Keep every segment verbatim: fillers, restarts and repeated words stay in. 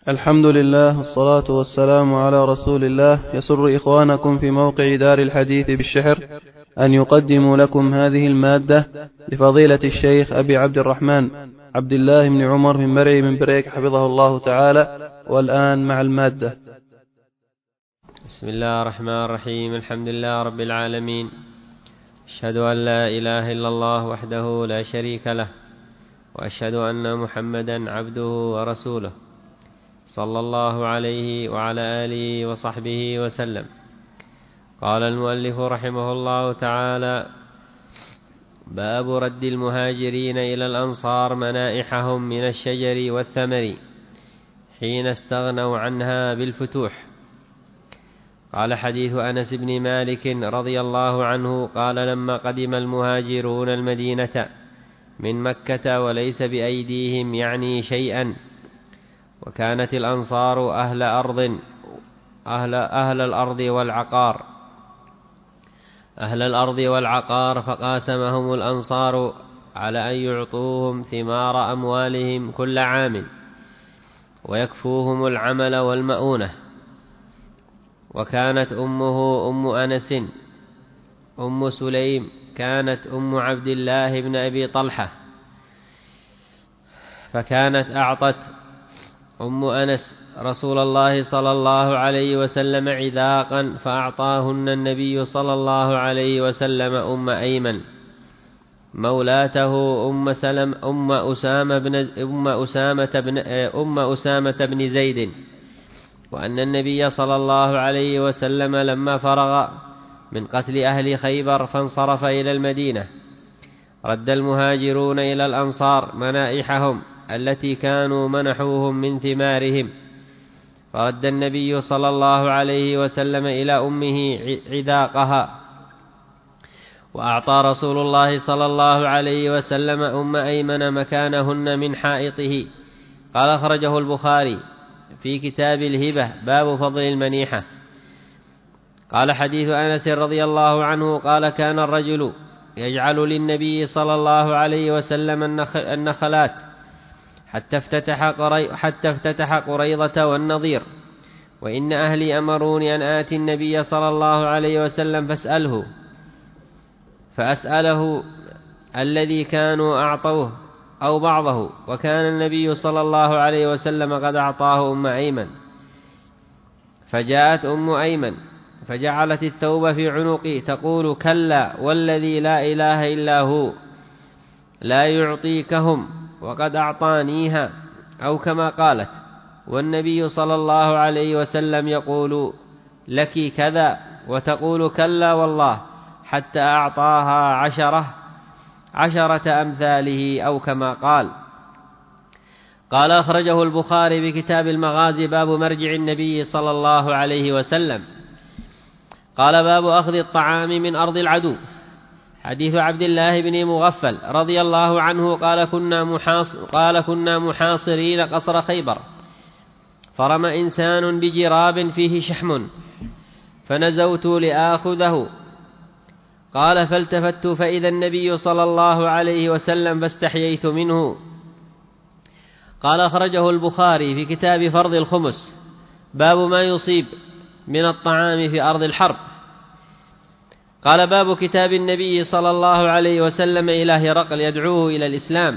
الحمد لله والصلاة والسلام على رسول الله. يسر إخوانكم في موقع دار الحديث بالشحر أن يقدموا لكم هذه المادة لفضيلة الشيخ أبي عبد الرحمن عبد الله بن عمر من مرعي من بريك حفظه الله تعالى. والآن مع المادة. بسم الله الرحمن الرحيم. الحمد لله رب العالمين، أشهد أن لا إله إلا الله وحده لا شريك له، وأشهد أن محمدا عبده ورسوله، صلى الله عليه وعلى آله وصحبه وسلم. قال المؤلف رحمه الله تعالى: باب رد المهاجرين إلى الأنصار منائحهم من الشجر والثمر حين استغنوا عنها بالفتوح. قال: حديث أنس بن مالك رضي الله عنه قال: لما قدم المهاجرون المدينة من مكة وليس بأيديهم يعني شيئا، وكانت الأنصار أهل أرض أهل, أهل الأرض والعقار أهل الأرض والعقار فقاسمهم الأنصار على أن يعطوهم ثمار أموالهم كل عام ويكفوهم العمل والمؤونة. وكانت أمه أم أنس أم سليم كانت أم عبد الله بن أبي طلحة، فكانت أعطت أم أنس رسول الله صلى الله عليه وسلم عذاقا، فأعطاهن النبي صلى الله عليه وسلم أم أيمن مولاته أم سلم أم أسامة بن أم أسامة بن أم أسامة بن زيد. وأن النبي صلى الله عليه وسلم لما فرغ من قتل أهل خيبر فانصرف إلى المدينة رد المهاجرون إلى الأنصار منائحهم التي كانوا منحوهم من ثمارهم، فرد النبي صلى الله عليه وسلم إلى أمه عذاقها، وأعطى رسول الله صلى الله عليه وسلم أم أيمن مكانهن من حائطه. قال: أخرجه البخاري في كتاب الهبة باب فضل المنيحة. قال: حديث أنس رضي الله عنه قال: كان الرجل يجعل للنبي صلى الله عليه وسلم النخلات حتى افتتح, قري حتى افتتح قريضة والنضير، وإن أهلي أمروني أن آتي النبي صلى الله عليه وسلم فاسأله فأسأله الذي كانوا أعطوه أو بعضه، وكان النبي صلى الله عليه وسلم قد أعطاه أم أيمن. فجاءت أم أيمن فجعلت الثوب في عنقي تقول: كلا والذي لا إله إلا هو لا يعطيكهم وقد أعطانيها، أو كما قالت. والنبي صلى الله عليه وسلم يقول: لك كذا، وتقول: كلا والله، حتى أعطاها عشرة عشرة أمثاله، أو كما قال. قال: أخرجه البخاري بكتاب المغازي باب مرجع النبي صلى الله عليه وسلم. قال: باب أخذ الطعام من أرض العدو. حديث عبد الله بن مغفل رضي الله عنه قال: كنا محاص قال كنا محاصرين قصر خيبر، فرمى إنسان بجراب فيه شحم فنزوت لآخذه. قال: فالتفت فإذا النبي صلى الله عليه وسلم فاستحييت منه. قال: أخرجه البخاري في كتاب فرض الخمس باب ما يصيب من الطعام في أرض الحرب. قال: باب كتاب النبي صلى الله عليه وسلم إلى هرقل يدعوه إلى الإسلام.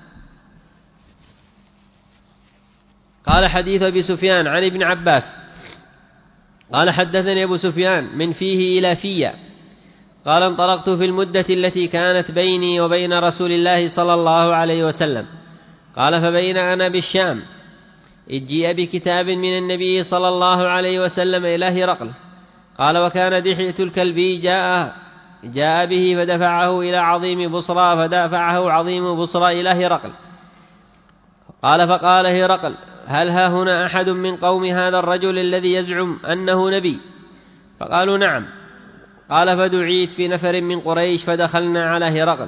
قال: حديث أبي سفيان عن ابن عباس قال: حدثني أبو سفيان من فيه إلى فيا. قال: انطلقت في المدة التي كانت بيني وبين رسول الله صلى الله عليه وسلم. قال: فبين أنا بالشام إذ جيء بكتاب من النبي صلى الله عليه وسلم إلى هرقل. قال: وكان دحية الكلبي جاء, جاء به فدفعه إلى عظيم بصرى فدفعه عظيم بصرى إلى هرقل. قال: فقال هرقل: هل ها هنا أحد من قوم هذا الرجل الذي يزعم أنه نبي؟ فقالوا: نعم. قال: فدعيت في نفر من قريش فدخلنا على هرقل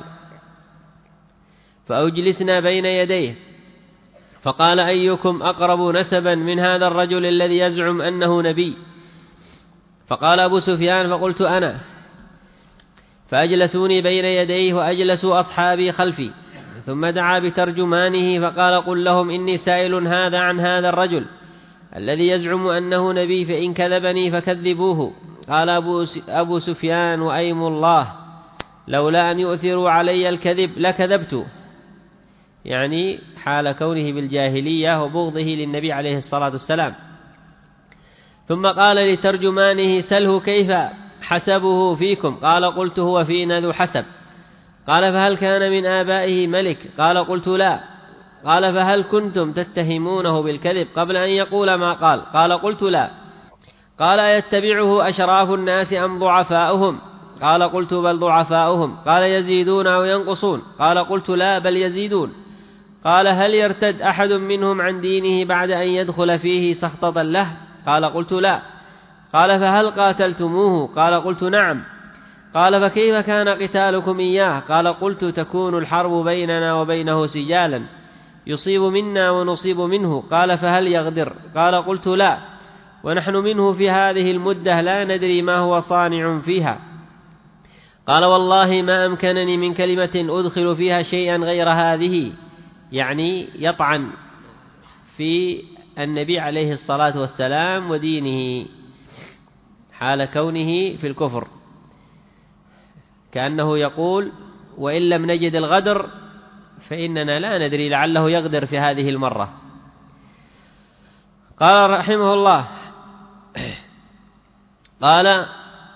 فأجلسنا بين يديه، فقال: أيكم أقرب نسبا من هذا الرجل الذي يزعم أنه نبي؟ فقال أبو سفيان: فقلت أنا. فأجلسوني بين يديه وأجلسوا أصحابي خلفي، ثم دعا بترجمانه فقال: قل لهم إني سائل هذا عن هذا الرجل الذي يزعم أنه نبي فإن كذبني فكذبوه. قال أبو سفيان وأيم الله لولا أن يؤثروا علي الكذب لكذبت، يعني حال كونه بالجاهلية وبغضه للنبي عليه الصلاة والسلام. ثم قال لترجمانه سله كيف حسبه فيكم؟ قال قلت هو فينا ذو حسب. قال فهل كان من آبائه ملك؟ قال قلت لا. قال فهل كنتم تتهمونه بالكذب قبل أن يقول ما قال؟ قال قلت لا. قال يتبعه أشراف الناس أم ضعفاؤهم؟ قال قلت بل ضعفاؤهم. قال يزيدون أو ينقصون؟ قال قلت لا بل يزيدون. قال هل يرتد أحد منهم عن دينه بعد أن يدخل فيه سخطة له؟ قال قلت لا. قال فهل قاتلتموه؟ قال قلت نعم. قال فكيف كان قتالكم إياه؟ قال قلت تكون الحرب بيننا وبينه سجالا يصيب منا ونصيب منه. قال فهل يغدر؟ قال قلت لا، ونحن منه في هذه المدة لا ندري ما هو صانع فيها. قال والله ما أمكنني من كلمة أدخل فيها شيئا غير هذه، يعني يطعن في النبي عليه الصلاة والسلام ودينه حال كونه في الكفر، كأنه يقول وإن لم نجد الغدر فإننا لا ندري لعله يغدر في هذه المرة. قال رحمه الله قال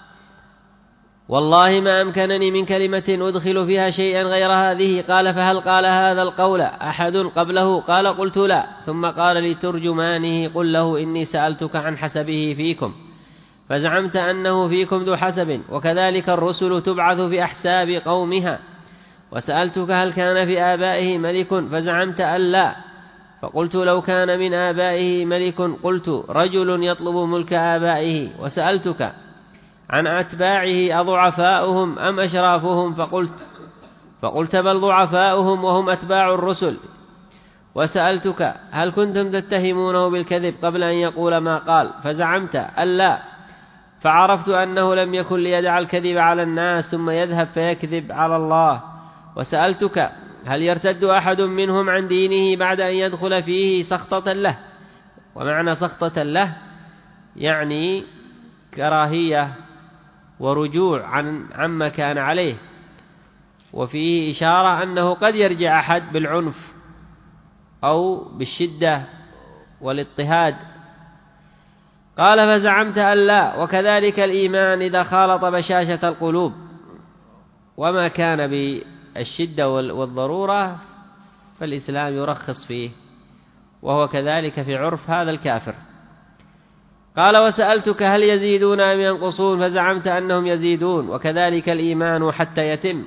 والله ما أمكنني من كلمة أدخل فيها شيئا غير هذه. قال فهل قال هذا القول أحد قبله؟ قال قلت لا. ثم قال لترجمانه قل له إني سألتك عن حسبه فيكم فزعمت أنه فيكم ذو حسب، وكذلك الرسل تبعث في أحساب قومها. وسألتك هل كان في آبائه ملك فزعمت أن لا، فقلت لو كان من آبائه ملك قلت رجل يطلب ملك آبائه. وسألتك عن أتباعه أضعفاؤهم أم أشرافهم؟ فقلت فقلت بل ضعفاؤهم وهم أتباع الرسل. وسألتك هل كنتم تتهمونه بالكذب قبل أن يقول ما قال؟ فزعمت أن لا، فعرفت أنه لم يكن ليدع الكذب على الناس ثم يذهب فيكذب على الله. وسألتك هل يرتد أحد منهم عن دينه بعد أن يدخل فيه سخطة له؟ ومعنى سخطة له يعني كراهية ورجوع عن عما كان عليه، وفيه إشارة أنه قد يرجع أحد بالعنف أو بالشدة والاضطهاد. قال فزعمت أن لا، وكذلك الإيمان إذا خالط بشاشة القلوب، وما كان بالشدة والضرورة فالإسلام يرخص فيه، وهو كذلك في عرف هذا الكافر. قال وسألتك هل يزيدون أم ينقصون؟ فزعمت أنهم يزيدون، وكذلك الإيمان حتى يتم،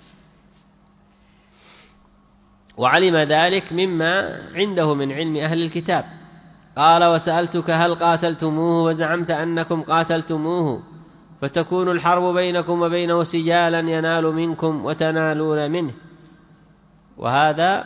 وعلم ذلك مما عنده من علم أهل الكتاب. قال وسألتك هل قاتلتموه؟ وزعمت أنكم قاتلتموه فتكون الحرب بينكم وبينه سجالا ينال منكم وتنالون منه. وهذا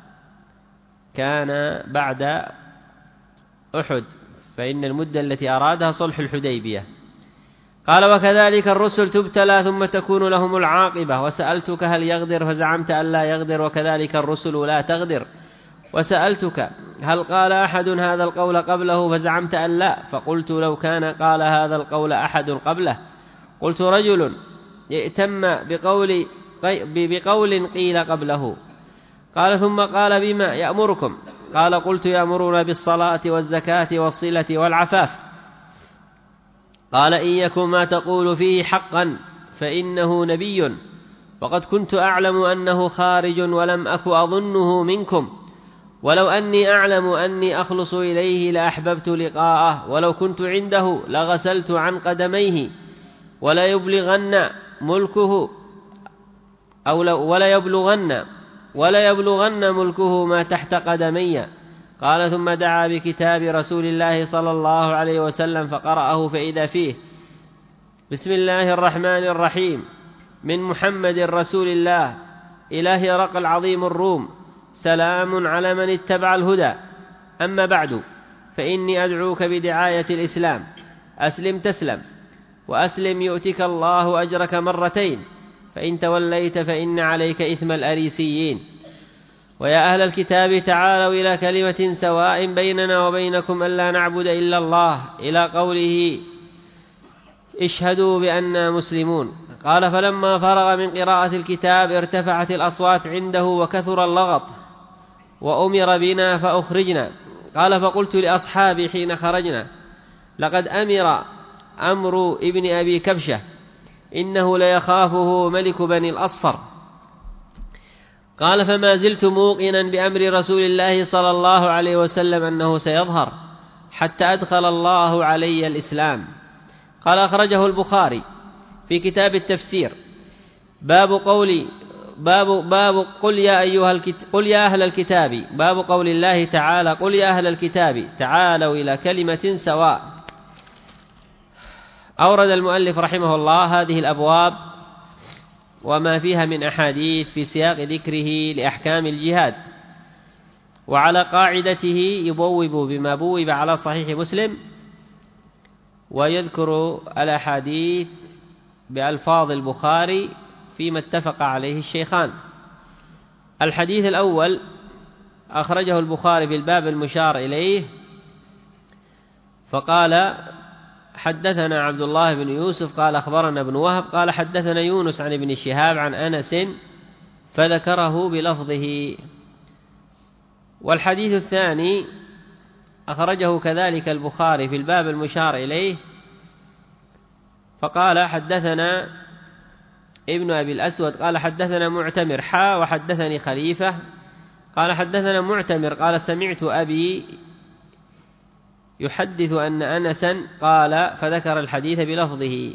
كان بعد أحد، فإن المدة التي أرادها صلح الحديبية. قال وكذلك الرسل تبتلى ثم تكون لهم العاقبة. وسألتك هل يغدر؟ فزعمت أن لا يغدر، وكذلك الرسل لا تغدر. وسألتك هل قال أحد هذا القول قبله؟ فزعمت أن لا، فقلت لو كان قال هذا القول أحد قبله قلت رجل ائتم بقول, بقول قيل قبله. قال ثم قال بما يأمركم؟ قال قلت يأمرون بالصلاة والزكاة والصلة والعفاف. قال إن يكن ما تقول فيه حقا فإنه نبي، وقد كنت أعلم أنه خارج ولم أك أظنه منكم، ولو أني أعلم أني أخلص إليه لأحببت لقاءه، ولو كنت عنده لغسلت عن قدميه، ولا يبلغن ملكه أو ولا يبلغن ولا يبلغن ملكه ما تحت قدمي. قال ثم دعا بكتاب رسول الله صلى الله عليه وسلم فقرأه، فإذا فيه بسم الله الرحمن الرحيم من محمد رسول الله إلى هرقل عظيم الروم، سلام على من اتبع الهدى، أما بعد فإني أدعوك بدعاية الإسلام، أسلم تسلم، وأسلم يؤتك الله أجرك مرتين، فإن توليت فإن عليك إثم الأريسيين. ويا أهل الكتاب تعالوا إلى كلمة سواء بيننا وبينكم ألا نعبد إلا الله إلى قوله اشهدوا بأننا مسلمون. قال فلما فرغ من قراءة الكتاب ارتفعت الأصوات عنده وكثر اللغط وأمر بنا فأخرجنا. قال فقلت لأصحابي حين خرجنا لقد أمر أمر ابن أبي كبشة إنه ليخافه ملك بني الأصفر. قال فما زلت موقنا بأمر رسول الله صلى الله عليه وسلم أنه سيظهر حتى أدخل الله علي الإسلام. قال أخرجه البخاري في كتاب التفسير باب قول باب باب قل يا أيها الكتاب قل يا أهل الكتاب باب قول الله تعالى قل يا أهل الكتاب تعالوا إلى كلمة سواء. أورد المؤلف رحمه الله هذه الأبواب وما فيها من أحاديث في سياق ذكره لأحكام الجهاد، وعلى قاعدته يبوب بما بوب على صحيح مسلم ويذكر الأحاديث بألفاظ البخاري فيما اتفق عليه الشيخان. الحديث الأول أخرجه البخاري في الباب المشار إليه فقال حدثنا عبد الله بن يوسف قال أخبرنا ابن وهب قال حدثنا يونس عن ابن شهاب عن أنس فذكره بلفظه. والحديث الثاني أخرجه كذلك البخاري في الباب المشار إليه فقال حدثنا ابن أبي الأسود قال حدثنا معتمر حا وحدثني خليفة قال حدثنا معتمر قال سمعت أبي يحدث أن أنسا قال فذكر الحديث بلفظه.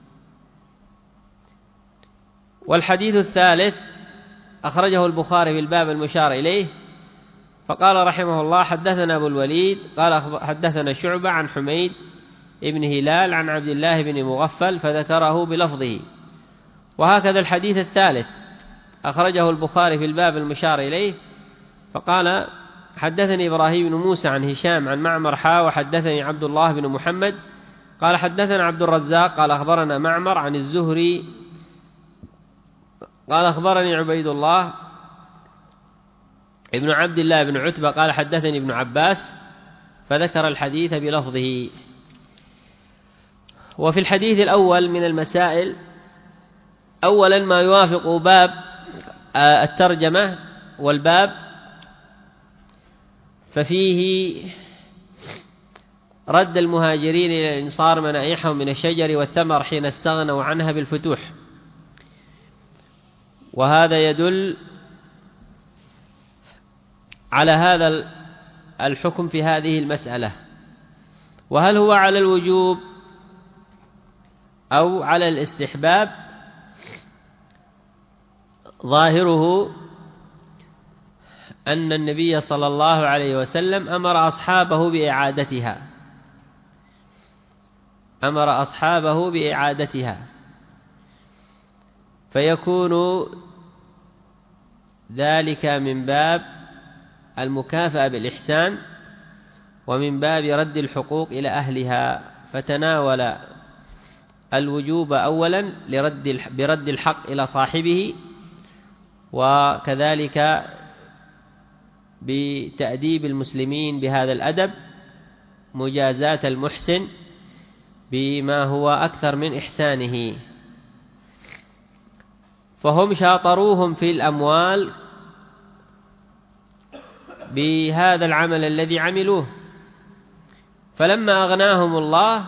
والحديث الثالث أخرجه البخاري في الباب المشار إليه فقال رحمه الله حدثنا أبو الوليد قال حدثنا شعبة عن حميد ابن هلال عن عبد الله بن مغفل فذكره بلفظه. وهكذا الحديث الثالث أخرجه البخاري في الباب المشار إليه فقال حدثني إبراهيم بن موسى عن هشام عن معمر حا وحدثني عبد الله بن محمد قال حدثنا عبد الرزاق قال أخبرنا معمر عن الزهري قال أخبرني عبيد الله ابن عبد الله بن عتبة قال حدثني ابن عباس فذكر الحديث بلفظه. وفي الحديث الأول من المسائل أولا ما يوافق باب الترجمة والباب ففيه رد المهاجرين إلى الإنصار منائحهم من الشجر والثمر حين استغنوا عنها بالفتوح، وهذا يدل على هذا الحكم في هذه المسألة. وهل هو على الوجوب أو على الاستحباب؟ ظاهره أن النبي صلى الله عليه وسلم أمر أصحابه بإعادتها أمر أصحابه بإعادتها فيكون ذلك من باب المكافأة بالإحسان ومن باب رد الحقوق إلى أهلها، فتناول الوجوب أولا لرد برد الحق إلى صاحبه، وكذلك بتأديب المسلمين بهذا الأدب مجازاة المحسن بما هو أكثر من إحسانه. فهم شاطروهم في الأموال بهذا العمل الذي عملوه، فلما أغناهم الله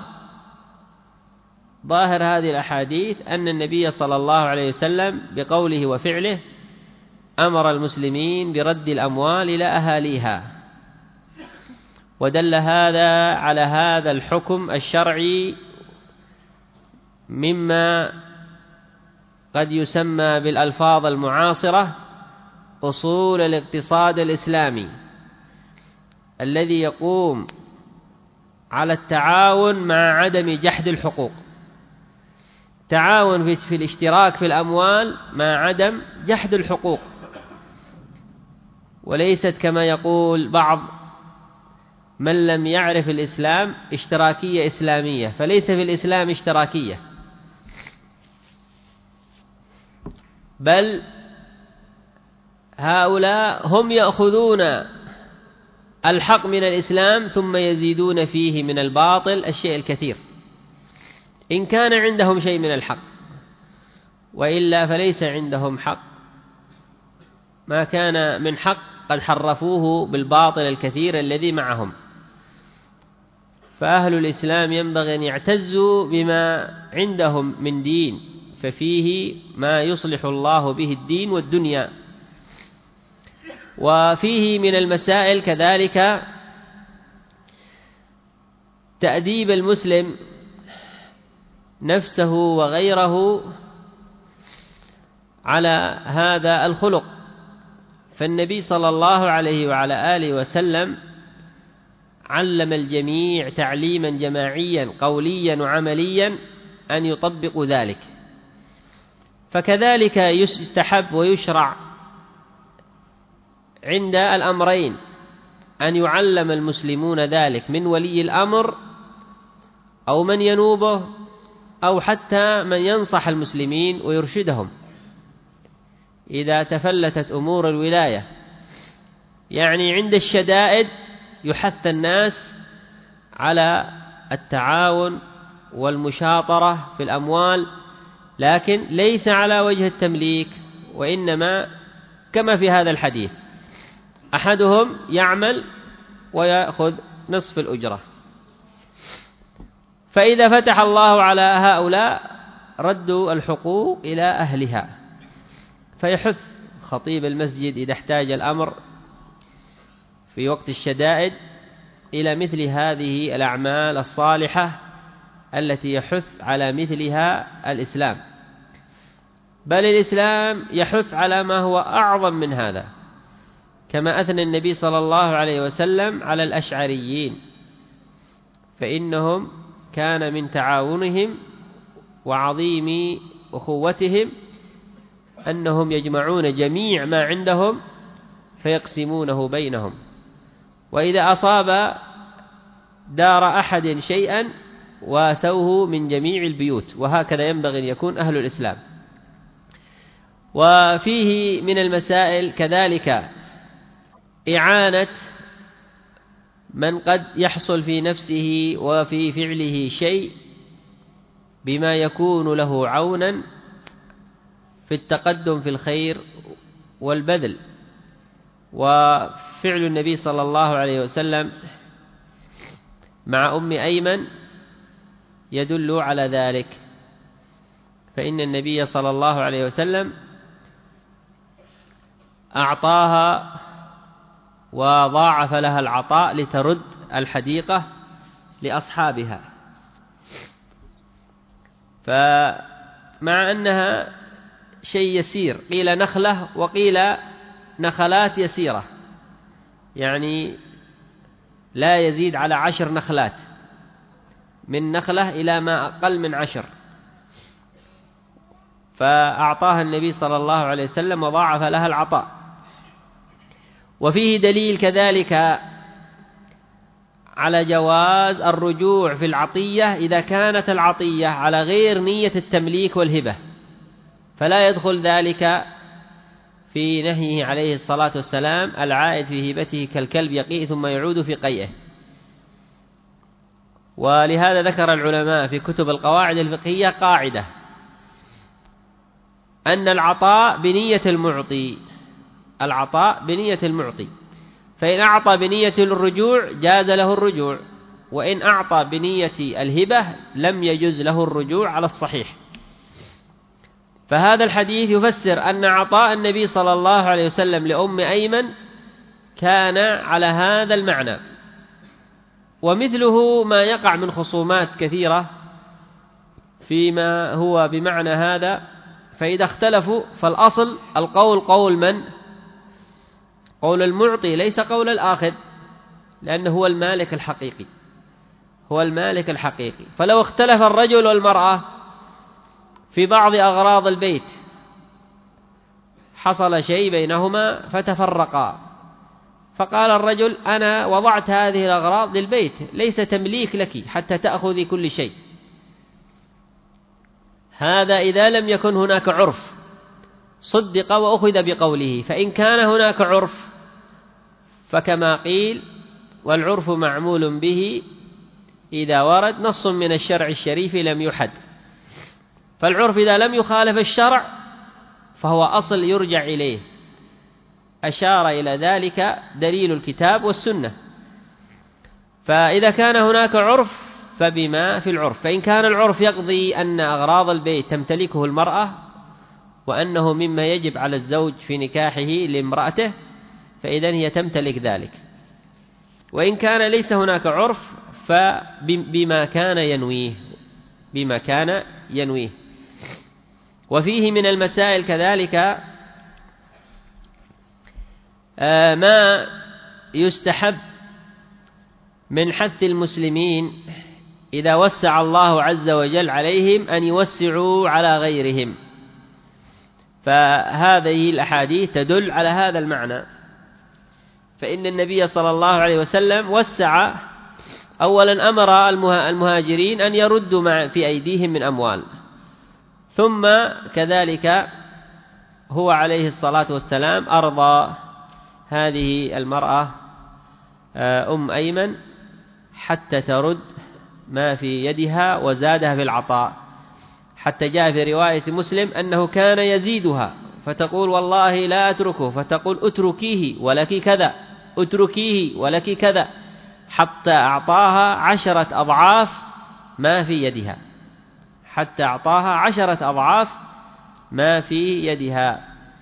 ظاهر هذه الأحاديث أن النبي صلى الله عليه وسلم بقوله وفعله أمر المسلمين برد الأموال إلى أهاليها، ودل هذا على هذا الحكم الشرعي مما قد يسمى بالألفاظ المعاصرة أصول الاقتصاد الإسلامي، الذي يقوم على التعاون مع عدم جحد الحقوق، تعاون في الاشتراك في الأموال مع عدم جحد الحقوق، وليست كما يقول بعض من لم يعرف الإسلام اشتراكية إسلامية، فليس في الإسلام اشتراكية، بل هؤلاء هم يأخذون الحق من الإسلام ثم يزيدون فيه من الباطل الشيء الكثير إن كان عندهم شيء من الحق، وإلا فليس عندهم حق. ما كان من حق قد حرفوه بالباطل الكثير الذي معهم. فأهل الإسلام ينبغي أن يعتزوا بما عندهم من دين، ففيه ما يصلح الله به الدين والدنيا. وفيه من المسائل كذلك تأديب المسلم نفسه وغيره على هذا الخلق. فالنبي صلى الله عليه وعلى آله وسلم علم الجميع تعليما جماعيا قوليا وعمليا أن يطبقوا ذلك. فكذلك يستحب ويشرع عند الأمرين أن يعلم المسلمون ذلك من ولي الأمر أو من ينوبه أو حتى من ينصح المسلمين ويرشدهم إذا تفلتت أمور الولاية. يعني عند الشدائد يحث الناس على التعاون والمشاطرة في الأموال، لكن ليس على وجه التمليك، وإنما كما في هذا الحديث أحدهم يعمل ويأخذ نصف الأجرة. فإذا فتح الله على هؤلاء ردوا الحقوق إلى أهلها. فيحث خطيب المسجد إذا احتاج الأمر في وقت الشدائد إلى مثل هذه الأعمال الصالحة التي يحث على مثلها الإسلام. بل الإسلام يحث على ما هو أعظم من هذا، كما أثنى النبي صلى الله عليه وسلم على الأشعريين، فإنهم كان من تعاونهم وعظيم أخوتهم أنهم يجمعون جميع ما عندهم فيقسمونه بينهم، وإذا أصاب دار أحد شيئا واسوه من جميع البيوت. وهكذا ينبغي أن يكون أهل الإسلام. وفيه من المسائل كذلك إعانة من قد يحصل في نفسه وفي فعله شيء بما يكون له عونا في التقدم في الخير والبذل. وفعل النبي صلى الله عليه وسلم مع أم أيمن يدل على ذلك، فإن النبي صلى الله عليه وسلم أعطاها وضاعف لها العطاء لترد الحديقة لأصحابها. فمع أنها شيء يسير، قيل نخلة وقيل نخلات يسيرة، يعني لا يزيد على عشر نخلات، من نخلة إلى ما أقل من عشر. فأعطاها النبي صلى الله عليه وسلم وضاعف لها العطاء. وفيه دليل كذلك على جواز الرجوع في العطية إذا كانت العطية على غير نية التمليك والهبة، فلا يدخل ذلك في نهيه عليه الصلاة والسلام العائد في هبته كالكلب يقيء ثم يعود في قيئه. ولهذا ذكر العلماء في كتب القواعد الفقهية قاعدة أن العطاء بنية المعطي، العطاء بنية المعطي، فإن أعطى بنية الرجوع جاز له الرجوع، وإن أعطى بنية الهبة لم يجز له الرجوع على الصحيح. فهذا الحديث يفسر أن عطاء النبي صلى الله عليه وسلم لأم أيمن كان على هذا المعنى. ومثله ما يقع من خصومات كثيرة فيما هو بمعنى هذا، فإذا اختلفوا فالأصل القول قول من؟ قول المعطي ليس قول الآخذ، لأنه هو المالك الحقيقي، هو المالك الحقيقي. فلو اختلف الرجل والمرأة في بعض أغراض البيت، حصل شيء بينهما فتفرقا، فقال الرجل أنا وضعت هذه الأغراض للبيت ليس تمليك لك حتى تأخذي كل شيء. هذا إذا لم يكن هناك عرف، صدق وأخذ بقوله. فإن كان هناك عرف فكما قيل: والعرف معمول به إذا ورد نص من الشرع الشريف لم يحد. فالعرف إذا لم يخالف الشرع فهو أصل يرجع إليه، أشار إلى ذلك دليل الكتاب والسنة. فإذا كان هناك عرف فبما في العرف. فإن كان العرف يقضي أن أغراض البيت تمتلكه المرأة وأنه مما يجب على الزوج في نكاحه لامرأته فإذن هي تمتلك ذلك. وإن كان ليس هناك عرف فبما كان ينويه بما كان ينويه. وفيه من المسائل كذلك ما يستحب من حث المسلمين إذا وسع الله عز وجل عليهم أن يوسعوا على غيرهم، فهذه الأحاديث تدل على هذا المعنى. فإن النبي صلى الله عليه وسلم وسع، أولا أمر المهاجرين أن يردوا ما في أيديهم من أموال، ثم كذلك هو عليه الصلاة والسلام أرضى هذه المرأة أم أيمن حتى ترد ما في يدها وزادها في العطاء، حتى جاء في رواية مسلم أنه كان يزيدها فتقول: والله لا أتركه، فتقول: أتركيه ولك كذا، أتركيه ولك كذا، حتى أعطاها عشرة أضعاف ما في يدها، حتى أعطاها عشرة أضعاف ما في يدها.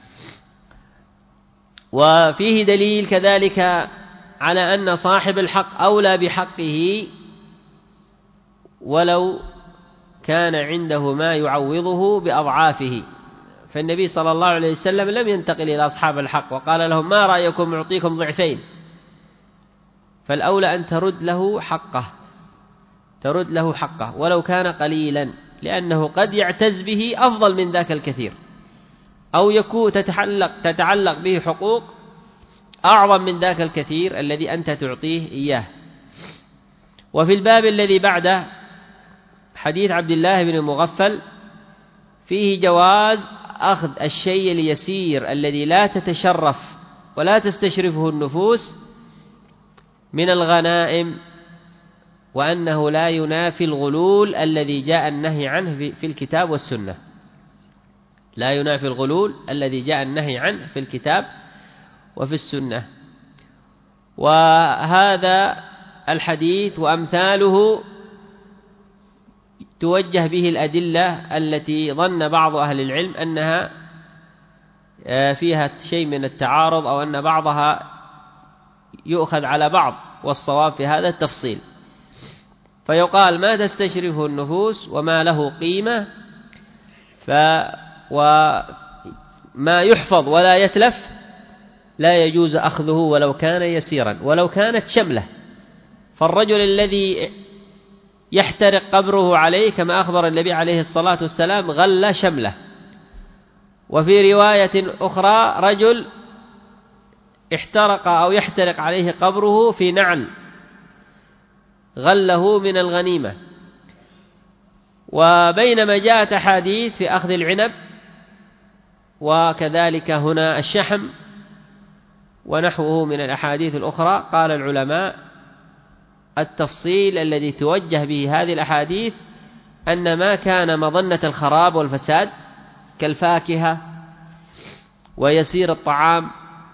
وفيه دليل كذلك على أن صاحب الحق أولى بحقه ولو كان عنده ما يعوضه بأضعافه. فالنبي صلى الله عليه وسلم لم ينتقل إلى أصحاب الحق وقال لهم: ما رأيكم أعطيكم ضعفين؟ فالأولى أن ترد له حقه، ترد له حقه ولو كان قليلا، لأنه قد يعتز به أفضل من ذاك الكثير، أو يكون تتعلق, تتعلق به حقوق أعظم من ذاك الكثير الذي أنت تعطيه إياه. وفي الباب الذي بعده حديث عبد الله بن مغفل فيه جواز أخذ الشيء اليسير الذي لا تتشرف ولا تستشرفه النفوس من الغنائم، وأنه لا ينافي الغلول الذي جاء النهي عنه في الكتاب والسنة، لا ينافي الغلول الذي جاء النهي عنه في الكتاب وفي السنة. وهذا الحديث وأمثاله توجه به الأدلة التي ظن بعض أهل العلم أنها فيها شيء من التعارض أو أن بعضها يؤخذ على بعض، والصواب في هذا التفصيل. فيقال: ما تستشرفه النفوس وما له قيمة ف وما يحفظ ولا يتلف لا يجوز أخذه ولو كان يسيرا ولو كانت شملة. فالرجل الذي يحترق قبره عليه كما أخبر النبي عليه الصلاة والسلام غل شمله. وفي رواية أخرى رجل احترق أو يحترق عليه قبره في نعل غله من الغنيمة. وبينما جاءت أحاديث في أخذ العنب وكذلك هنا الشحم ونحوه من الأحاديث الأخرى، قال العلماء التفصيل الذي توجه به هذه الأحاديث أن ما كان مظنة الخراب والفساد كالفاكهة ويسير الطعام،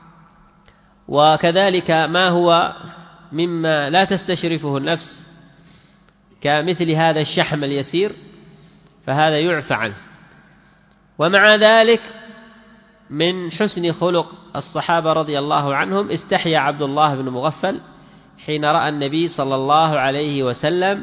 وكذلك ما هو مما لا تستشرفه النفس كمثل هذا الشحم اليسير، فهذا يعفى عنه. ومع ذلك من حسن خلق الصحابة رضي الله عنهم استحيا عبد الله بن مغفل حين رأى النبي صلى الله عليه وسلم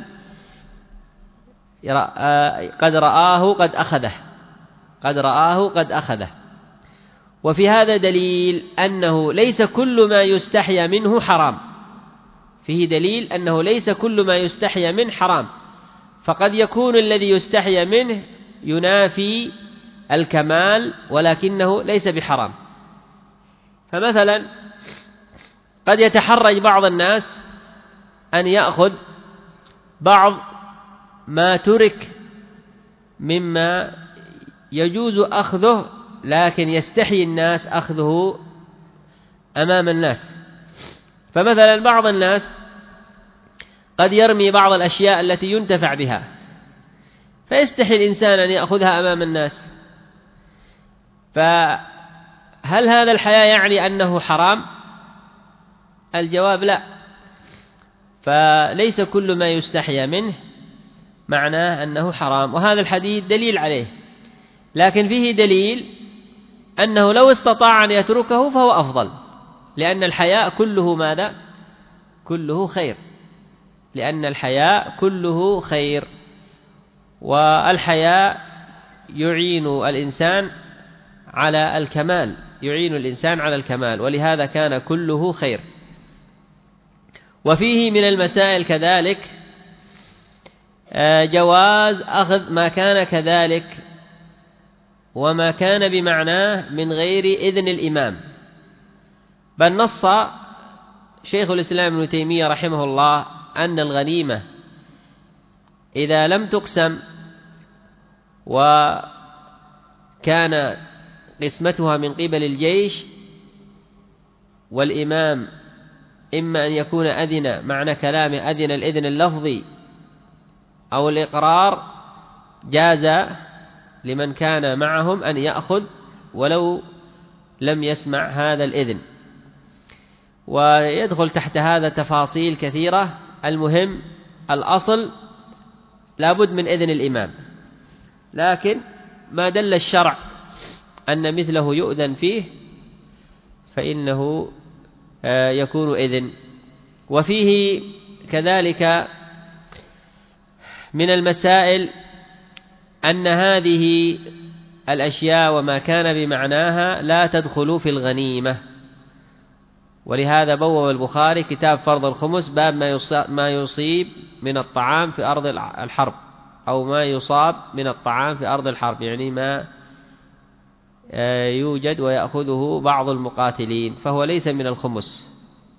قد رآه قد أخذه قد رآه قد أخذه. وفي هذا دليل أنه ليس كل ما يستحيا منه حرام، فيه دليل أنه ليس كل ما يستحيا منه حرام، فقد يكون الذي يستحيا منه ينافي الكمال ولكنه ليس بحرام. فمثلا قد يتحرج بعض الناس أن يأخذ بعض ما ترك مما يجوز أخذه لكن يستحي الناس أخذه أمام الناس. فمثلا بعض الناس قد يرمي بعض الأشياء التي ينتفع بها، فيستحي الإنسان أن يأخذها أمام الناس. فهل هذا الحياء يعني أنه حرام؟ الجواب لا. فليس كل ما يستحيا منه معناه أنه حرام، وهذا الحديث دليل عليه، لكن فيه دليل أنه لو استطاع أن يتركه فهو أفضل، لأن الحياء كله ماذا؟ كله خير، لأن الحياء كله خير، والحياء يعين الإنسان على الكمال، يعين الإنسان على الكمال، ولهذا كان كله خير. وفيه من المسائل كذلك جواز أخذ ما كان كذلك وما كان بمعناه من غير إذن الإمام، بل نص شيخ الإسلام ابن تيمية رحمه الله أن الغنيمة إذا لم تقسم وكان قسمتها من قبل الجيش والإمام إما أن يكون أذن، معنى كلامه أذن الإذن اللفظي أو الإقرار، جاز لمن كان معهم أن يأخذ ولو لم يسمع هذا الإذن. ويدخل تحت هذا تفاصيل كثيرة، المهم الأصل لابد من إذن الإمام، لكن ما دل الشرع أن مثله يؤذن فيه فإنه يكون إذن. وفيه كذلك من المسائل أن هذه الأشياء وما كان بمعناها لا تدخل في الغنيمة، ولهذا بوّب البخاري كتاب فرض الخمس باب ما يصيب من الطعام في أرض الحرب، أو ما يصاب من الطعام في أرض الحرب، يعني ما يوجد ويأخذه بعض المقاتلين، فهو ليس من الخمس.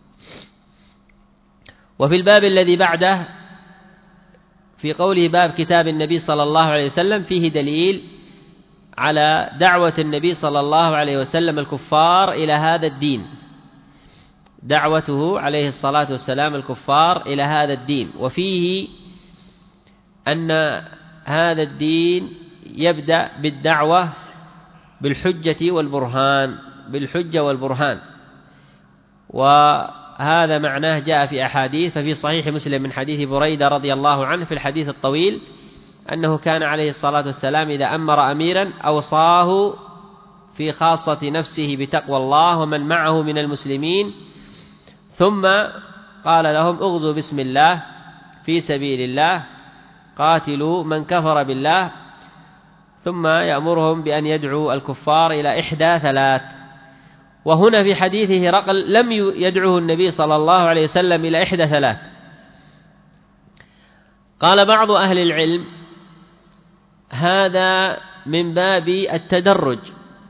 وفي الباب الذي بعده في قوله باب كتاب النبي صلى الله عليه وسلم فيه دليل على دعوة النبي صلى الله عليه وسلم الكفار إلى هذا الدين، دعوته عليه الصلاة والسلام الكفار إلى هذا الدين، وفيه أن هذا الدين يبدأ بالدعوة بالحجة والبرهان، بالحجة والبرهان، وهذا معناه جاء في أحاديث. ففي صحيح مسلم من حديث بريدة رضي الله عنه في الحديث الطويل أنه كان عليه الصلاة والسلام إذا أمر أميرا أوصاه في خاصة نفسه بتقوى الله ومن معه من المسلمين، ثم قال لهم اغزوا بسم الله في سبيل الله، قاتلوا من كفر بالله، ثم يأمرهم بأن يدعوا الكفار إلى إحدى ثلاث. وهنا في حديثه هرقل لم يدعوه النبي صلى الله عليه وسلم إلى إحدى ثلاث. قال بعض أهل العلم هذا من باب التدرج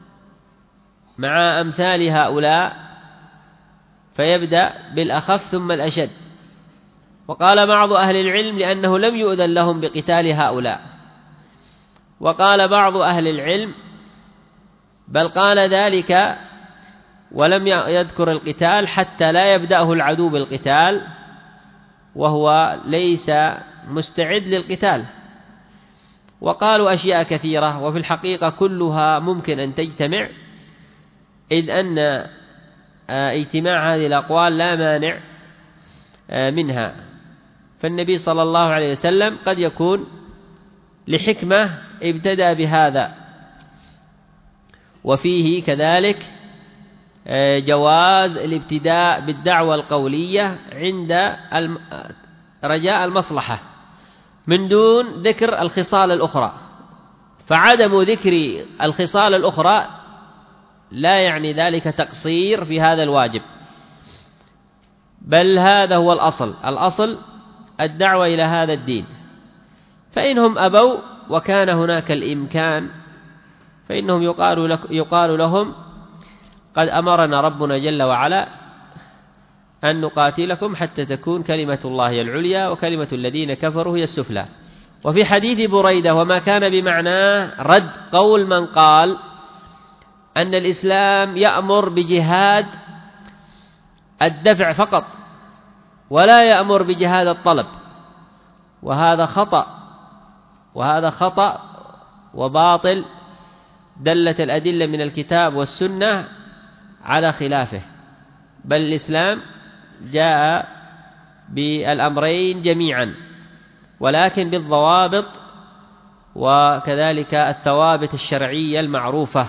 مع أمثال هؤلاء، فيبدأ بالأخف ثم الأشد. وقال بعض أهل العلم لأنه لم يؤذن لهم بقتال هؤلاء. وقال بعض أهل العلم بل قال ذلك ولم يذكر القتال حتى لا يبدأه العدو بالقتال وهو ليس مستعد للقتال. وقالوا أشياء كثيرة، وفي الحقيقة كلها ممكن أن تجتمع، إذ أن اجتماع هذه الأقوال لا مانع منها. فالنبي صلى الله عليه وسلم قد يكون لحكمة ابتدأ بهذا. وفيه كذلك جواز الابتداء بالدعوة القولية عند رجاء المصلحة من دون ذكر الخصال الأخرى، فعدم ذكر الخصال الأخرى لا يعني ذلك تقصير في هذا الواجب، بل هذا هو الأصل. الأصل الدعوة إلى هذا الدين، فإنهم أبوا وكان هناك الإمكان فإنهم يقال, يقال لهم قد أمرنا ربنا جل وعلا أن نقاتلكم حتى تكون كلمة الله العليا وكلمة الذين كفروا هي السفلى. وفي حديث بريدة وما كان بمعناه رد قول من قال أن الإسلام يأمر بجهاد الدفع فقط ولا يأمر بجهاد الطلب، وهذا خطأ وهذا خطأ وباطل، دلت الأدلة من الكتاب والسنة على خلافه، بل الإسلام جاء بالأمرين جميعا ولكن بالضوابط وكذلك الثوابت الشرعية المعروفة.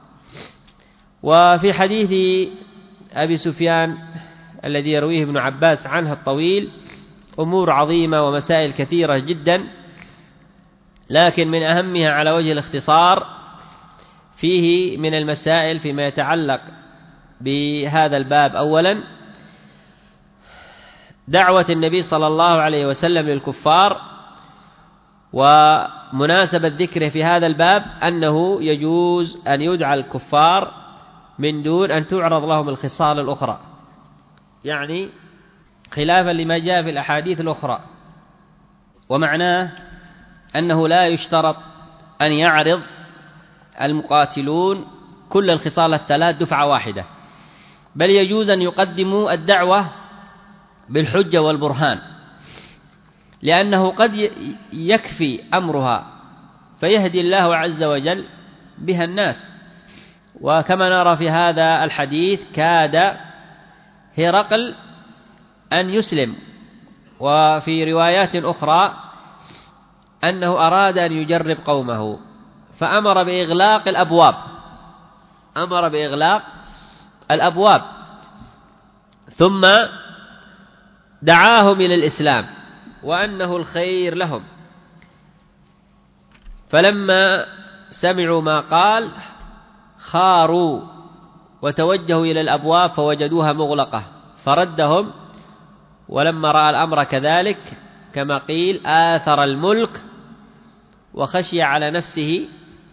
وفي حديث أبي سفيان الذي يرويه ابن عباس عنه الطويل أمور عظيمة ومسائل كثيرة جدا، لكن من أهمها على وجه الاختصار فيه من المسائل فيما يتعلق بهذا الباب: أولا دعوة النبي صلى الله عليه وسلم للكفار، ومناسبة ذكره في هذا الباب أنه يجوز أن يدعى الكفار من دون أن تعرض لهم الخصال الأخرى، يعني خلافا لما جاء في الأحاديث الأخرى. ومعناه أنه لا يشترط أن يعرض المقاتلون كل الخصال الثلاث دفعة واحدة، بل يجوز أن يقدموا الدعوة بالحجة والبرهان، لأنه قد يكفي أمرها فيهدي الله عز وجل بها الناس. وكما نرى في هذا الحديث كاد هرقل أن يسلم، وفي روايات أخرى أنه أراد أن يجرب قومه فأمر بإغلاق الأبواب أمر بإغلاق الأبواب ثم دعاهم إلى الإسلام وأنه الخير لهم، فلما سمعوا ما قال خاروا وتوجهوا إلى الأبواب فوجدوها مغلقة فردهم، ولما رأى الأمر كذلك كما قيل آثر الملك وخشي على نفسه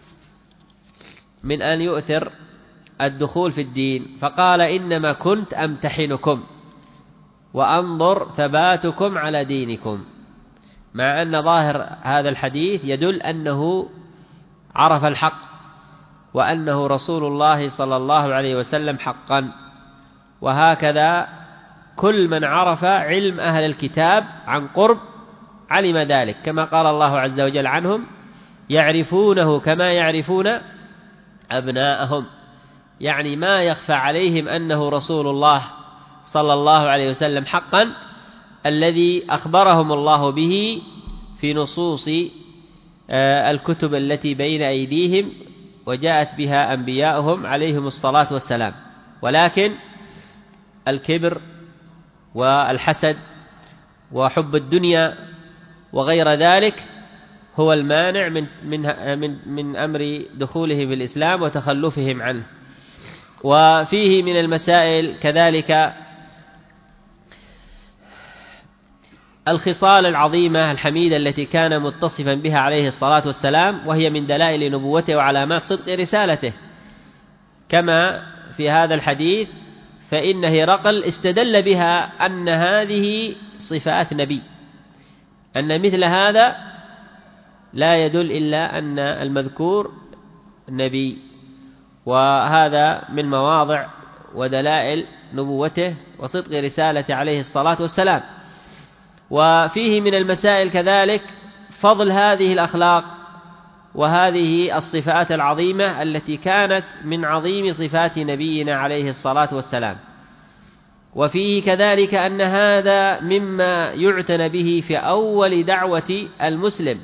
من أن يؤثر الدخول في الدين، فقال إنما كنت أمتحنكم وأنظر ثباتكم على دينكم، مع أن ظاهر هذا الحديث يدل أنه عرف الحق وأنه رسول الله صلى الله عليه وسلم حقا. وهكذا كل من عرف علم أهل الكتاب عن قرب علم ذلك، كما قال الله عز وجل عنهم يعرفونه كما يعرفون أبناءهم، يعني ما يخفى عليهم أنه رسول الله صلى الله عليه وسلم حقا الذي أخبرهم الله به في نصوص الكتب التي بين أيديهم وجاءت بها أنبياؤهم عليهم الصلاة والسلام. ولكن الكبر والحسد وحب الدنيا وغير ذلك هو المانع من من من, من أمر دخولهم في الإسلام وتخلفهم عنه. وفيه من المسائل كذلك الخصال العظيمة الحميدة التي كان متصفا بها عليه الصلاة والسلام، وهي من دلائل نبوته وعلامات صدق رسالته، كما في هذا الحديث فإن هرقل استدل بها أن هذه صفات نبي، أن مثل هذا لا يدل إلا أن المذكور نبي، وهذا من مواضع ودلائل نبوته وصدق رسالته عليه الصلاة والسلام. وفيه من المسائل كذلك فضل هذه الأخلاق وهذه الصفات العظيمة التي كانت من عظيم صفات نبينا عليه الصلاة والسلام. وفيه كذلك أن هذا مما يعتنى به في أول دعوة المسلم،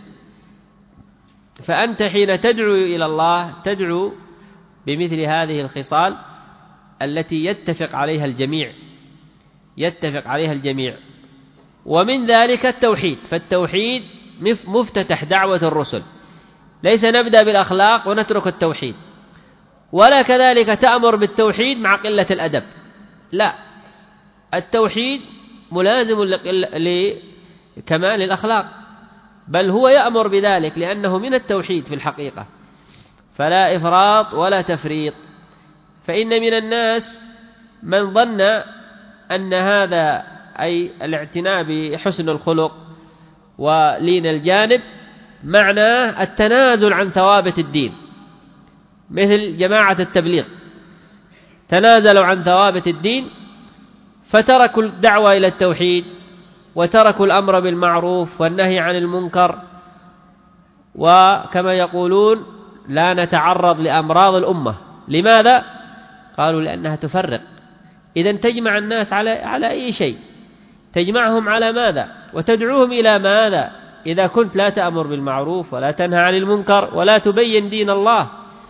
فأنت حين تدعو إلى الله تدعو بمثل هذه الخصال التي يتفق عليها الجميع يتفق عليها الجميع ومن ذلك التوحيد، فالتوحيد مفتتح دعوة الرسل، ليس نبدأ بالأخلاق ونترك التوحيد، ولا كذلك تأمر بالتوحيد مع قلة الأدب، لا، التوحيد ملازم لكمال الأخلاق، بل هو يأمر بذلك لأنه من التوحيد في الحقيقة، فلا إفراط ولا تفريط. فإن من الناس من ظن أن هذا أي الاعتناء بحسن الخلق ولين الجانب معناه التنازل عن ثوابت الدين، مثل جماعة التبليغ، تنازلوا عن ثوابت الدين فتركوا الدعوة إلى التوحيد وتركوا الأمر بالمعروف والنهي عن المنكر، وكما يقولون لا نتعرض لأمراض الأمة. لماذا؟ قالوا لأنها تفرق. إذن تجمع الناس على على أي شيء؟ تجمعهم على ماذا؟ وتدعوهم إلى ماذا إذا كنت لا تأمر بالمعروف ولا تنهى عن المنكر ولا تبين دين الله؟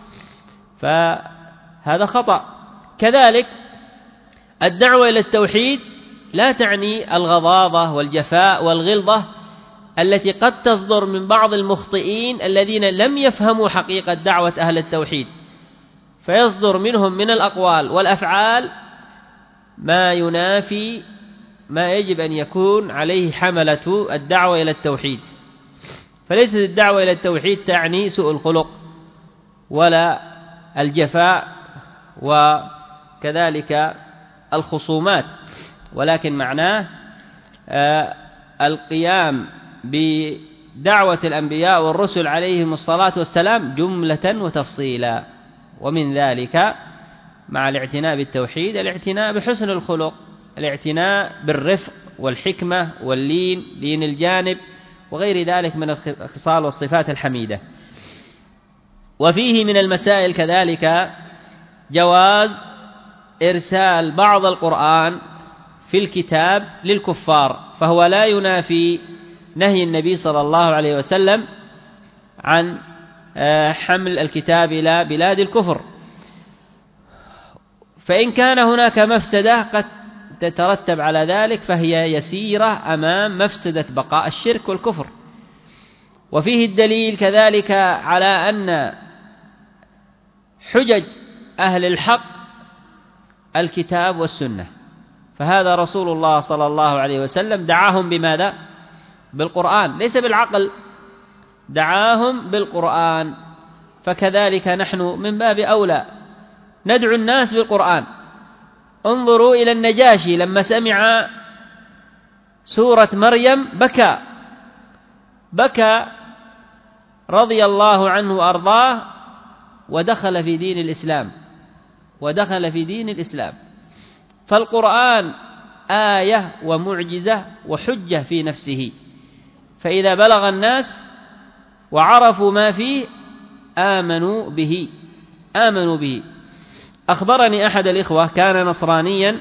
فهذا خطأ. كذلك الدعوة إلى التوحيد لا تعني الغضاضة والجفاء والغلظة التي قد تصدر من بعض المخطئين الذين لم يفهموا حقيقة دعوة أهل التوحيد، فيصدر منهم من الأقوال والأفعال ما ينافي ما يجب أن يكون عليه حملة الدعوة إلى التوحيد. فليست الدعوة إلى التوحيد تعني سوء الخلق ولا الجفاء وكذلك الخصومات، ولكن معناه آه القيام بدعوة الأنبياء والرسل عليهم الصلاة والسلام جملة وتفصيلا. ومن ذلك مع الاعتناء بالتوحيد الاعتناء بحسن الخلق، الاعتناء بالرفق والحكمة واللين، لين الجانب وغير ذلك من الخصال والصفات الحميدة. وفيه من المسائل كذلك جواز إرسال بعض القرآن في الكتاب للكفار، فهو لا ينافي نهي النبي صلى الله عليه وسلم عن حمل الكتاب إلى بلاد الكفر، فإن كان هناك مفسدة قد تترتب على ذلك فهي يسيرة أمام مفسدة بقاء الشرك والكفر. وفيه الدليل كذلك على أن حجج أهل الحق الكتاب والسنة، فهذا رسول الله صلى الله عليه وسلم دعاهم بماذا؟ بالقرآن، ليس بالعقل، دعاهم بالقرآن. فكذلك نحن من باب أولى ندعو الناس بالقرآن. انظروا إلى النجاشي لما سمع سورة مريم بكى بكى رضي الله عنه وأرضاه ودخل في دين الإسلام ودخل في دين الإسلام. فالقرآن آية ومعجزة وحجة في نفسه، فإذا بلغ الناس وعرفوا ما فيه آمنوا به آمنوا به. أخبرني أحد الإخوة كان نصرانيا،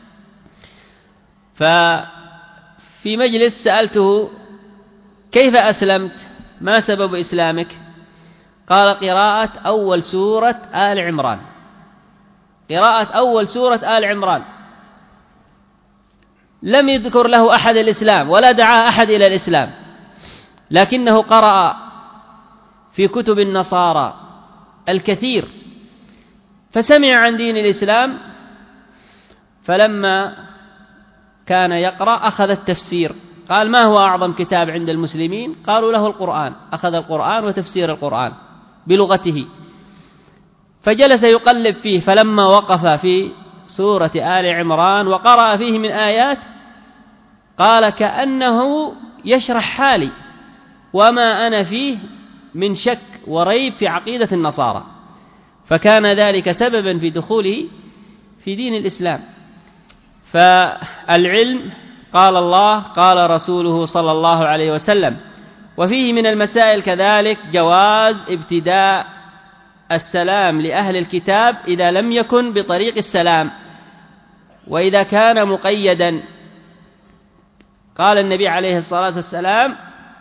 ففي مجلس سألته كيف أسلمت؟ ما سبب إسلامك؟ قال قراءة أول سورة آل عمران، قراءة أول سورة آل عمران. لم يذكر له أحد الإسلام ولا دعا أحد إلى الإسلام، لكنه قرأ في كتب النصارى الكثير فسمع عن دين الإسلام، فلما كان يقرأ أخذ التفسير. قال ما هو أعظم كتاب عند المسلمين؟ قالوا له القرآن. أخذ القرآن وتفسير القرآن بلغته، فجلس يقلب فيه، فلما وقف في سورة آل عمران وقرأ فيه من آيات قال كأنه يشرح حالي وما أنا فيه من شك وريب في عقيدة النصارى، فكان ذلك سببا في دخوله في دين الإسلام. فالعلم قال الله قال رسوله صلى الله عليه وسلم. وفيه من المسائل كذلك جواز ابتداء السلام لأهل الكتاب إذا لم يكن بطريق السلام، وإذا كان مقيدا. قال النبي عليه الصلاة والسلام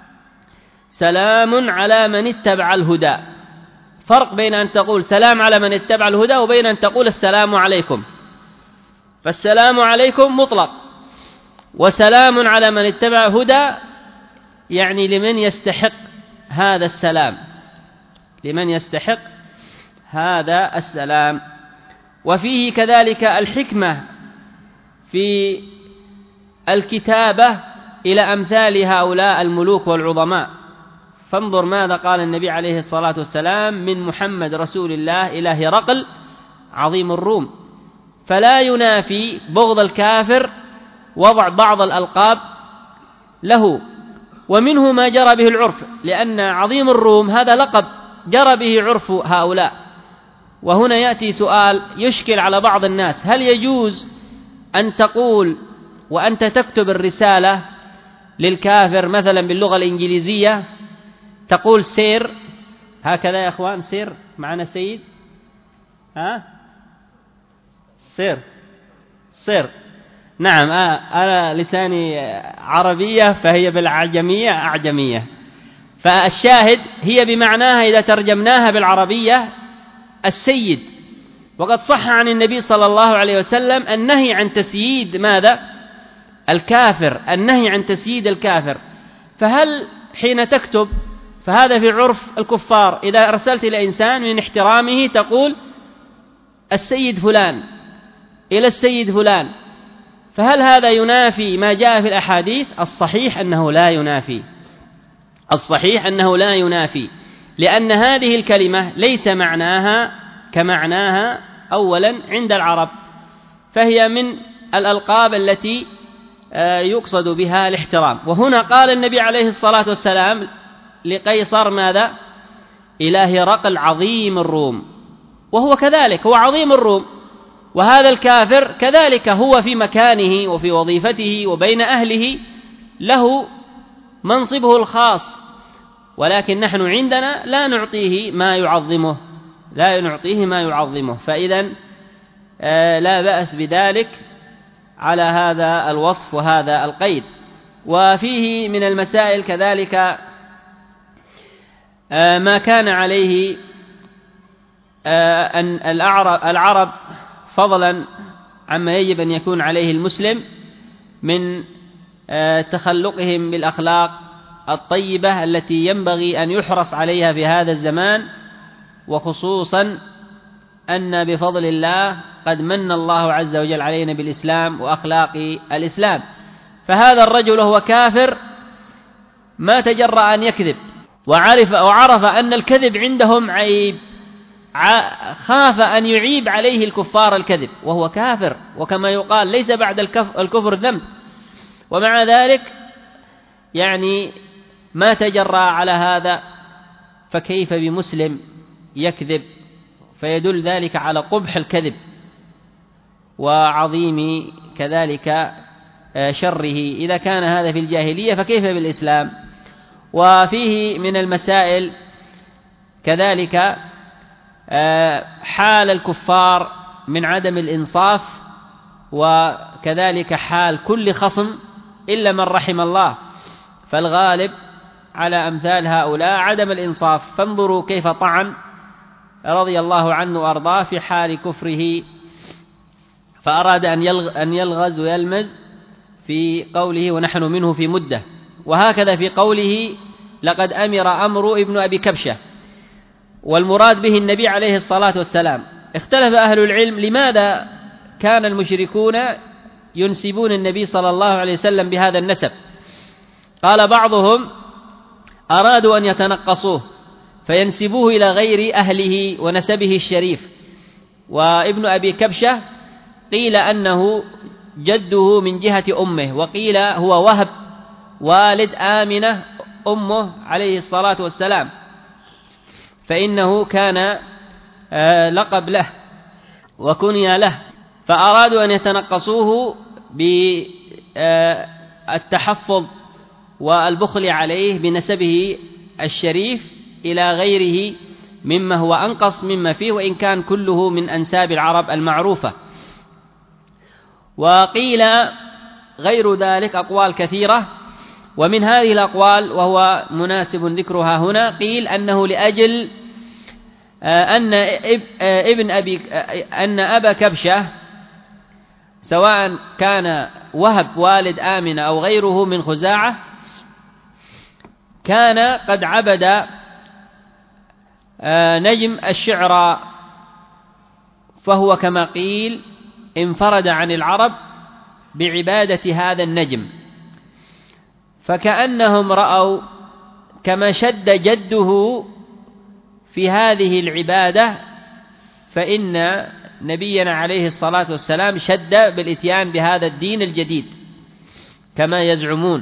سلام على من اتبع الهدى. فرق بين أن تقول سلام على من اتبع الهدى وبين أن تقول السلام عليكم. فالسلام عليكم مطلق، وسلام على من اتبع الهدى يعني لمن يستحق هذا السلام، لمن يستحق هذا السلام. وفيه كذلك الحكمة في الكتابة إلى أمثال هؤلاء الملوك والعظماء. فانظر ماذا قال النبي عليه الصلاة والسلام من محمد رسول الله إلى هرقل عظيم الروم، فلا ينافي بغض الكافر وضع بعض الألقاب له. ومنه ما جرى به العرف، لأن عظيم الروم هذا لقب جرى به عرف هؤلاء، وهنا يأتي سؤال يشكل على بعض الناس: هل يجوز أن تقول وأنت تكتب الرسالة للكافر مثلا باللغة الإنجليزية تقول سير، هكذا يا أخوان، سير معنا سيد، ها سير سير نعم، آه أنا لساني عربية فهي بالعجمية أعجمية، فالشاهد هي بمعناها إذا ترجمناها بالعربية السيد. وقد صح عن النبي صلى الله عليه وسلم النهي عن تسييد ماذا؟ الكافر، النهي عن تسييد الكافر. فهل حين تكتب، فهذا في عرف الكفار، إذا أرسلت إلى إنسان من احترامه تقول السيد فلان إلى السيد فلان، فهل هذا ينافي ما جاء في الأحاديث؟ الصحيح أنه لا ينافي، الصحيح أنه لا ينافي، لأن هذه الكلمة ليس معناها كمعناها أولا عند العرب، فهي من الألقاب التي يقصد بها الاحترام. وهنا قال النبي عليه الصلاة والسلام لقيصر ماذا؟ إله هرقل عظيم الروم، وهو كذلك، هو عظيم الروم، وهذا الكافر كذلك هو في مكانه وفي وظيفته وبين أهله له منصبه الخاص، ولكن نحن عندنا لا نعطيه ما يعظمه، لا نعطيه ما يعظمه، فإذا لا بأس بذلك على هذا الوصف وهذا القيد. وفيه من المسائل كذلك ما كان عليه أن العرب فضلا عما يجب أن يكون عليه المسلم من تخلقهم بالأخلاق الطيبة التي ينبغي أن يحرص عليها في هذا الزمان، وخصوصا أن بفضل الله قد من الله عز وجل علينا بالإسلام وأخلاق الإسلام. فهذا الرجل وهو كافر ما تجرأ أن يكذب، وعرف, وعرف أن الكذب عندهم عيب، خاف أن يعيب عليه الكفار الكذب وهو كافر، وكما يقال ليس بعد الكفر ذنب، ومع ذلك يعني ما تجرأ على هذا، فكيف بمسلم يكذب؟ فيدل ذلك على قبح الكذب وعظيم كذلك شره، إذا كان هذا في الجاهلية فكيف بالإسلام؟ وفيه من المسائل كذلك حال الكفار من عدم الإنصاف، وكذلك حال كل خصم إلا من رحم الله، فالغالب على أمثال هؤلاء عدم الإنصاف. فانظروا كيف طعن رضي الله عنه وأرضاه في حال كفره، فأراد أن يلغز ويلمز في قوله ونحن منه في مدة، وهكذا في قوله لقد أمر أمر ابن أبي كبشة، والمراد به النبي عليه الصلاة والسلام. اختلف أهل العلم لماذا كان المشركون ينسبون النبي صلى الله عليه وسلم بهذا النسب. قال بعضهم أرادوا أن يتنقصوه فينسبوه إلى غير أهله ونسبه الشريف، وابن أبي كبشة قيل أنه جده من جهة أمه، وقيل هو وهب والد آمنة أمه عليه الصلاة والسلام، فإنه كان لقب له وكني له، فأرادوا أن يتنقصوه بالتحفظ والبخل عليه بنسبه الشريف إلى غيره مما هو أنقص مما فيه، وإن كان كله من أنساب العرب المعروفة. وقيل غير ذلك أقوال كثيرة، ومن هذه الأقوال وهو مناسب ذكرها هنا، قيل أنه لأجل أن ابن أبي أن أبا كبشة سواء كان وهب والد آمنة أو غيره من خزاعة كان قد عبد نجم الشعراء، فهو كما قيل انفرد عن العرب بعبادة هذا النجم، فكأنهم رأوا كما شد جده في هذه العبادة، فإن نبينا عليه الصلاة والسلام شد بالإتيان بهذا الدين الجديد كما يزعمون.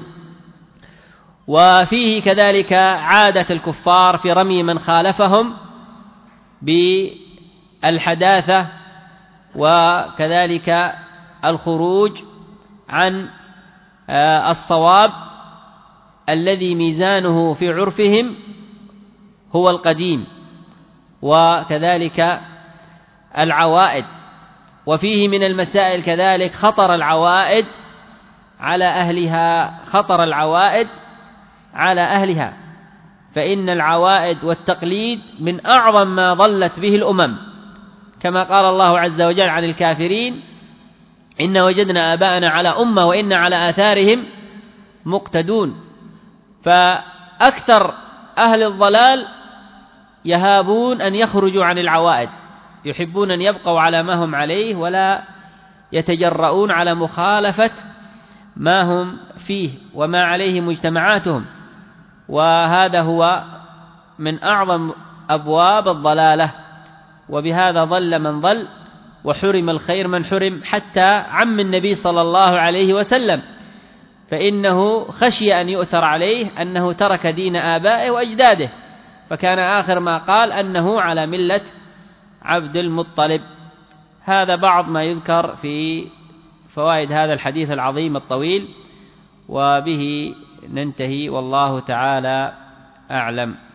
وفيه كذلك عادة الكفار في رمي من خالفهم الحداثة وكذلك الخروج عن الصواب الذي ميزانه في عرفهم هو القديم، وكذلك العوائد. وفيه من المسائل كذلك خطر العوائد على أهلها خطر العوائد على أهلها فإن العوائد والتقليد من أعظم ما ضلت به الأمم، كما قال الله عز وجل عن الكافرين: إن وجدنا آباءنا على أمة وإن على آثارهم مقتدون. فأكثر أهل الضلال يهابون أن يخرجوا عن العوائد، يحبون أن يبقوا على ما هم عليه ولا يتجرؤون على مخالفة ما هم فيه وما عليه مجتمعاتهم، وهذا هو من أعظم أبواب الضلالة، وبهذا ضل من ضل وحرم الخير من حرم، حتى عم النبي صلى الله عليه وسلم، فإنه خشي أن يؤثر عليه أنه ترك دين آبائه وأجداده، فكان آخر ما قال أنه على ملة عبد المطلب. هذا بعض ما يذكر في فوائد هذا الحديث العظيم الطويل، وبه ننتهي، والله تعالى أعلم.